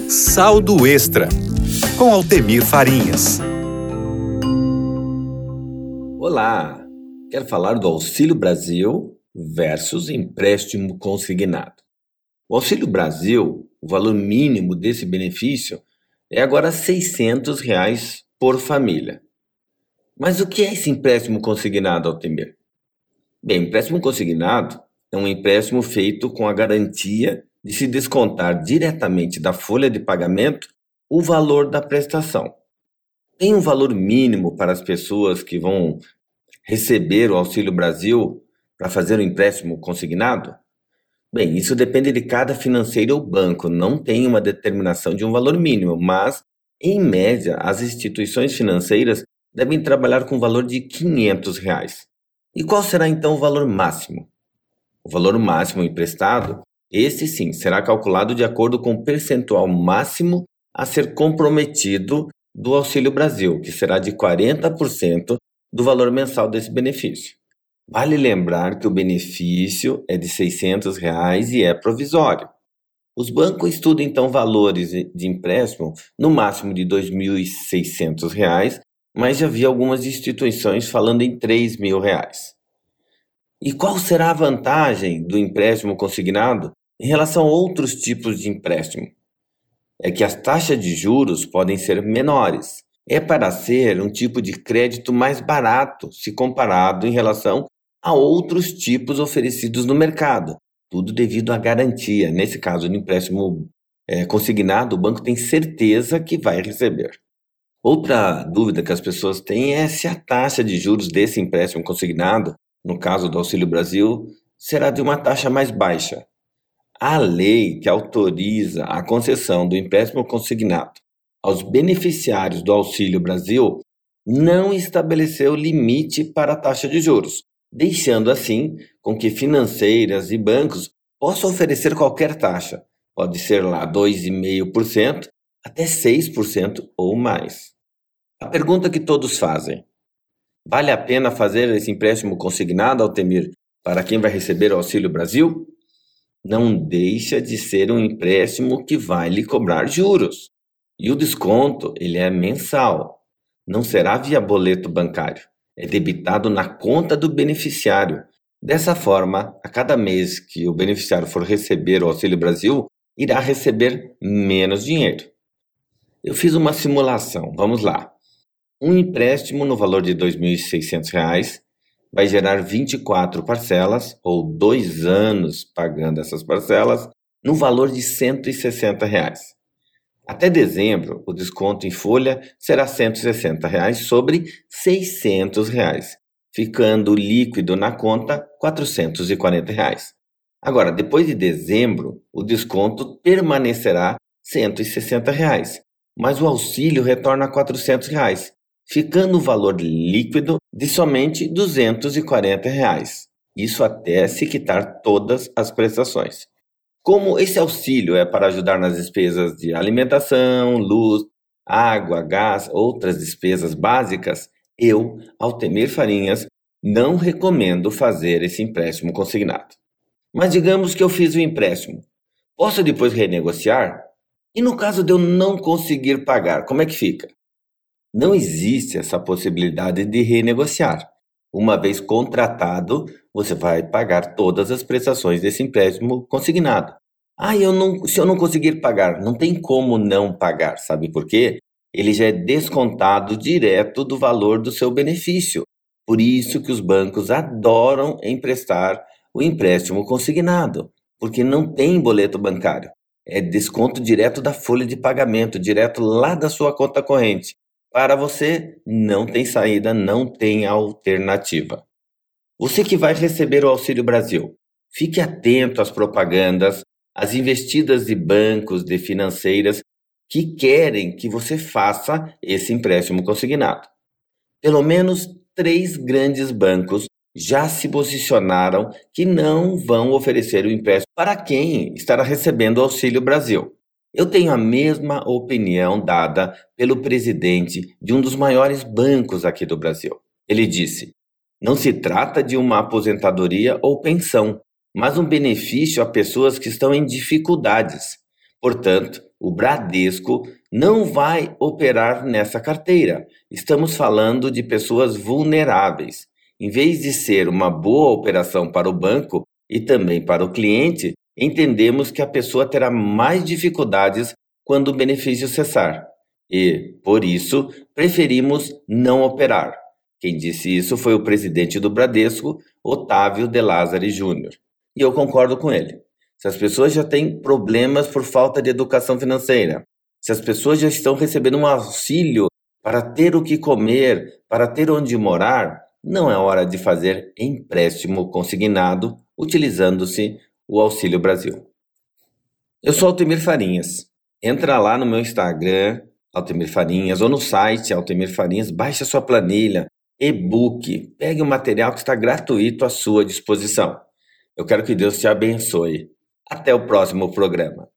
Saldo Extra, com Altemir Farinhas. Olá, quero falar do Auxílio Brasil versus empréstimo consignado. O Auxílio Brasil, o valor mínimo desse benefício é agora R$ 600 por família. Mas o que é esse empréstimo consignado, Altemir? Bem, empréstimo consignado é um empréstimo feito com a garantia de se descontar diretamente da folha de pagamento o valor da prestação. Tem um valor mínimo para as pessoas que vão receber o Auxílio Brasil para fazer o empréstimo consignado? Bem, isso depende de cada financeiro ou banco, não tem uma determinação de um valor mínimo, mas, em média, as instituições financeiras devem trabalhar com o valor de R$ 500. E qual será então o valor máximo? O valor máximo emprestado, esse sim, será calculado de acordo com o percentual máximo a ser comprometido do Auxílio Brasil, que será de 40% do valor mensal desse benefício. Vale lembrar que o benefício é de R$ 600 e é provisório. Os bancos estudam então valores de empréstimo no máximo de R$ 2.600, mas já vi algumas instituições falando em R$ 3.000. E qual será a vantagem do empréstimo consignado em relação a outros tipos de empréstimo? É que as taxas de juros podem ser menores. É para ser um tipo de crédito mais barato se comparado em relação a outros tipos oferecidos no mercado. Tudo devido à garantia. Nesse caso, no empréstimo consignado, o banco tem certeza que vai receber. Outra dúvida que as pessoas têm é se a taxa de juros desse empréstimo consignado, no caso do Auxílio Brasil, será de uma taxa mais baixa. A lei que autoriza a concessão do empréstimo consignado aos beneficiários do Auxílio Brasil não estabeleceu limite para a taxa de juros, deixando assim com que financeiras e bancos possam oferecer qualquer taxa. Pode ser lá 2,5% até 6% ou mais. A pergunta que todos fazem: vale a pena fazer esse empréstimo consignado, Altemir, para quem vai receber o Auxílio Brasil? Não deixa de ser um empréstimo que vai lhe cobrar juros. E o desconto, ele é mensal. Não será via boleto bancário. É debitado na conta do beneficiário. Dessa forma, a cada mês que o beneficiário for receber o Auxílio Brasil, irá receber menos dinheiro. Eu fiz uma simulação, vamos lá. Um empréstimo no valor de R$ 2.600 vai gerar 24 parcelas, ou 2 anos pagando essas parcelas, no valor de R$ 160. Até dezembro, o desconto em folha será R$ 160 sobre R$ 600, ficando líquido na conta R$ 440. Agora, depois de dezembro, o desconto permanecerá R$ 160, mas o auxílio retorna a R$ 400, ficando o valor líquido de somente R$ 240. Isso até se quitar todas as prestações. Como esse auxílio é para ajudar nas despesas de alimentação, luz, água, gás, outras despesas básicas, eu, Altemir Farinhas, não recomendo fazer esse empréstimo consignado. Mas digamos que eu fiz o empréstimo. Posso depois renegociar? E no caso de eu não conseguir pagar, como é que fica? Não existe essa possibilidade de renegociar. Uma vez contratado, você vai pagar todas as prestações desse empréstimo consignado. Se eu não conseguir pagar, não tem como não pagar, sabe por quê? Ele já é descontado direto do valor do seu benefício. Por isso que os bancos adoram emprestar o empréstimo consignado, porque não tem boleto bancário. É desconto direto da folha de pagamento, direto lá da sua conta corrente. Para você, não tem saída, não tem alternativa. Você que vai receber o Auxílio Brasil, fique atento às propagandas, às investidas de bancos, de financeiras que querem que você faça esse empréstimo consignado. Pelo menos 3 grandes bancos já se posicionaram que não vão oferecer o empréstimo para quem estará recebendo o Auxílio Brasil. Eu tenho a mesma opinião dada pelo presidente de um dos maiores bancos aqui do Brasil. Ele disse: não se trata de uma aposentadoria ou pensão, mas um benefício a pessoas que estão em dificuldades. Portanto, o Bradesco não vai operar nessa carteira. Estamos falando de pessoas vulneráveis. Em vez de ser uma boa operação para o banco e também para o cliente, entendemos que a pessoa terá mais dificuldades quando o benefício cessar. E, por isso, preferimos não operar. Quem disse isso foi o presidente do Bradesco, Otávio de Lázari Júnior. E eu concordo com ele. Se as pessoas já têm problemas por falta de educação financeira, se as pessoas já estão recebendo um auxílio para ter o que comer, para ter onde morar, não é hora de fazer empréstimo consignado utilizando-se o Auxílio Brasil. Eu sou Altemir Farinhas. Entra lá no meu Instagram, Altemir Farinhas, ou no site Altemir Farinhas, baixe a sua planilha, e-book, pegue o material que está gratuito à sua disposição. Eu quero que Deus te abençoe. Até o próximo programa.